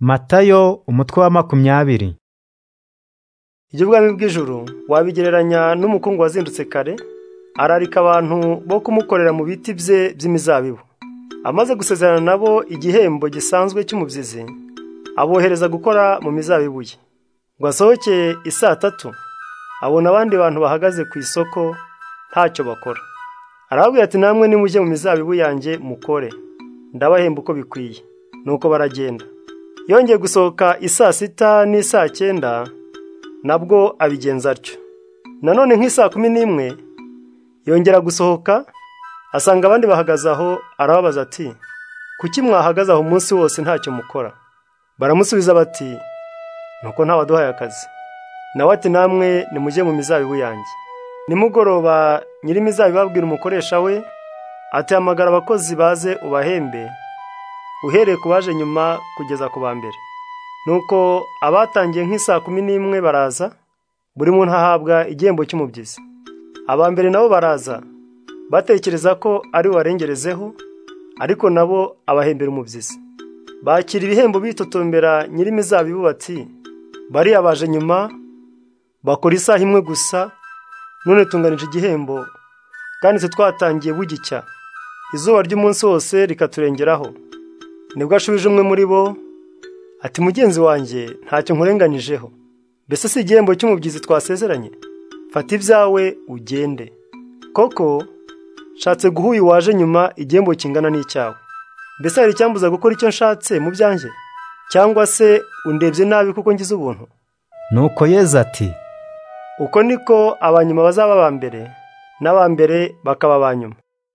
Matayo umutwe wa 20. Iby'ubwami bw'ijuru wabigereranya n'umukungu wazindutse kare ararika abantu bo kumukorera mu biti bye by'imizabibu. Amaze gusezerana nabo igihembo gisanzwe cy'umubyizi, abohereza gukora mu mizabibu ye. Ngo asohoke isaa 3, abona abandi bantu bahagaze ku isoko ntacyo bakora. Arababwira ati, namwe nimujye mu mizabibu yanjye mukore, ndabahemba uko bikwiye. Nuko baragenda. Yongeye gusohoka isaa 6 n'isaa 9, nabwo abigenza atyo. Nanone nk'isaa 11 yongera gusohoka, asanga abandi bahagaze aho, arababaza ati, kuki mwahagaze aho umunsi wose ntacyo mukora? Baramusubiza bati, nuko ntawaduhaye akazi. Nawe ati, namwe nimujye mu mizabibu yanjye. Nimugoroba nyir'imizabibu abwira umukoresha we ati, hamagara abakozi baze ubahembe, uhereye ku baje nyuma kugeza ku ba mbere. Nuko abatangiye nk'isaa 11 baraza, buri muntu ahabwa igihembo cy'umubyizi. Aba mbere nabo baraza, batekereza ko ari warengerezeho, ariko nabo abahembera umubyizi. Bakira ibihembo bitotombera nyir'imizabibu bati, bariya baje nyuma bakora isaha imwe gusa, none tunganije igihembo, kandi twe twatangiye bugicya, izuba ry'umunsi wose rikaturengeraho. Nibwo ashubije umwe muri bo ati, mugenzi wanjye, ntacyo nkurenganijeho. Mbese si igihembo cy'umubyizi twasezeranye? Fata ibyawe ugende. Koko nshatse guha uyu waje nyuma igihembo kingana n'icyawe. Mbese hari icyambuza gukora icyo nshatse mu byanjye? Cyangwa se undebye nabi kuko ngize ubuntu? Nuko Yesu ati, uko niko abanyuma bazaba aba mbere, n'aba mbere bakaba abanyuma.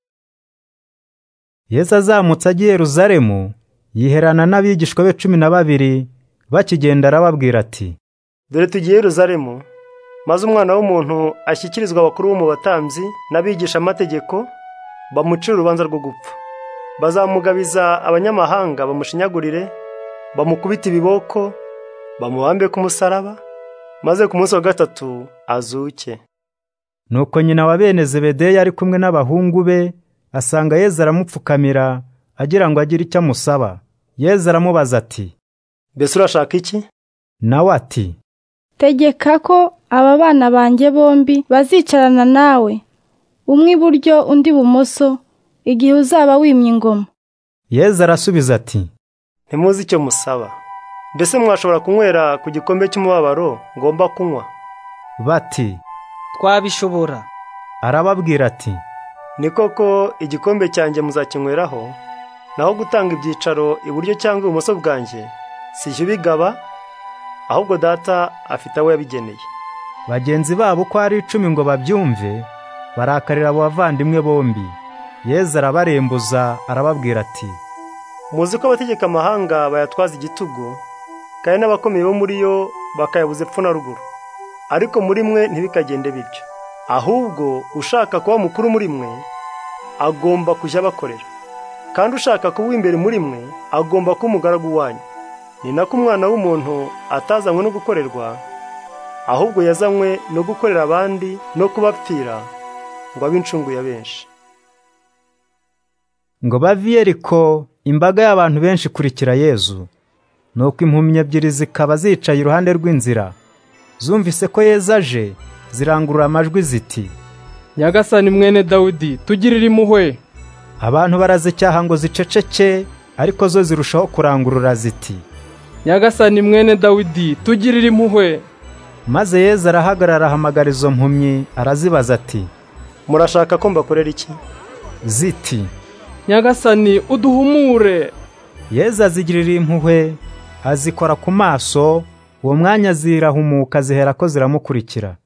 Yesu azamutse agiye Yerusalemu, yiherana n'abigishwa be 12, bakigenda arababwira ati, dore tugiye Yerusalemu, maze umwana w'umuntu ashyikirizwa abakuru bo mu batambyi n'abigisha amategeko, bamucira urubanza rwo gupfa. Bazamugabiza abanyamahanga bamushinyagurire, bamukubita ibiboko, bamubambe ku musaraba, maze ku munsi wa 3 azuke. Nuko nyina wa bene Zebedeyo ari kumwe n'abahungu be asanga Yesu aramupfukamira agira ngo agire icyo amusaba. Yesu aramubaza ati, mbese urashaka iki? Nawe ati, tegeka ko aba bana banjye bombi bazicarana nawe, umwe iburyo undi ibumoso, igihe uzaba wimye ingoma. Yesu arasubiza ati, ntimuzi icyo musaba. Mbese mwashobora kunywera ku gikombe cy'umubabaro ngomba kunywa? Bati, twabishobora. Arababwira ati, ni koko igikombe cyanjye muzakinyweraho, naho gutanga ibyicaro iburyo cyangwa ibumoso bwanjye sijye ubigaba, ahubwo Data afite abo yabigeneye. Bagenzi babo uko ari 10 ngo babyumve, barakarira abo bavandimwe bombi. Yesu arabarembuza arababwira ati, muzi ko abategeka amahanga bayatwaza igitugu, kandi n'abakomeye bo muri yo bakayabuza epfo na ruguru. Ariko muri mwe ntibikagende bityo. Ahubwo ushaka kuba mukuru muri mwe agomba kujya abakorera, kandi ushaka kuba imbere muri mwe agomba kuba umugaragu wanyu. Ni nako umwana w'umuntu atazanywe no gukorerwa, ahubwo yazanywe no gukorera abandi no kubapfira, ngo abe incungu ya benshi. Ngo bave i Yeriko, imbaga y'abantu benshi kurikira Yesu. Nuko impumyi 2 zikaba zicaye iruhande rw'inzira, zumvise ko Yesu aje, zirangurura amajwi ziti, Nyagasani mwene Dawidi, tugirire impuhwe. Abantu barazicyaha ngo ziceceke, ariko zo zirushaho kurangurura ziti, Nyagasani mwene Dawidi, tugirire impuhwe. Maze Yesu arahagarara ahamagara izo mpumyi, arazibaza ati, murashaka ko mbakorera iki? Ziti, Nyagasani uduhumure. Yesu azigirira impuhwe, azikora ku maso, uwo mwanya zirahumuka zihera ko ziramukurikira.